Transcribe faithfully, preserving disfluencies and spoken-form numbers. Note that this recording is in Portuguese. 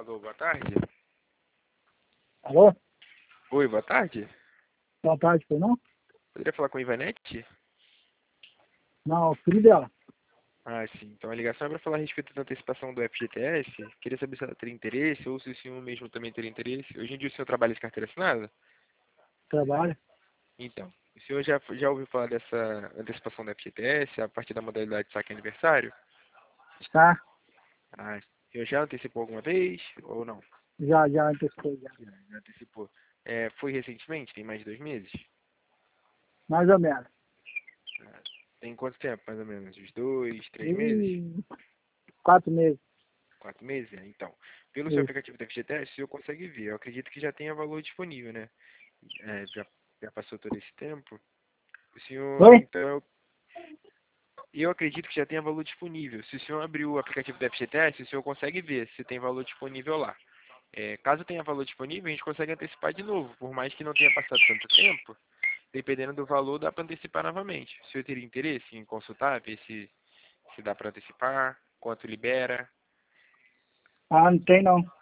Alô, boa tarde. Alô? Oi, boa tarde. Boa tarde, foi não? Poderia falar com a Ivanete? Não, filho dela. Ah, sim. Então a ligação é para falar a respeito da antecipação do F G T S. Queria saber se ela teria interesse ou se o senhor mesmo também teria interesse. Hoje em dia o senhor trabalha de carteira assinada? Trabalho. Então, o senhor já, já ouviu falar dessa antecipação do F G T S a partir da modalidade de saque aniversário? Tá? Ah, o senhor já antecipou alguma vez ou não? Já, já antecipei, já. Já, já antecipou. É, foi recentemente? Tem mais de dois meses? Mais ou menos. Ah, tem quanto tempo, mais ou menos? Uns dois, três meses? E quatro meses. Quatro meses? É, então, pelo seu Isso. aplicativo da F G T S, o senhor consegue ver. Eu acredito que já tenha valor disponível, né? É, já, já passou todo esse tempo. O senhor, Oi? então, eu, eu acredito que já tenha valor disponível. Se o senhor abrir o aplicativo da F G T S, o senhor consegue ver se tem valor disponível lá. É, caso tenha valor disponível, a gente consegue antecipar de novo. Por mais que não tenha passado tanto tempo, dependendo do valor, dá para antecipar novamente. O senhor teria interesse em consultar, ver se, se dá para antecipar, quanto libera? Ah, não tem não.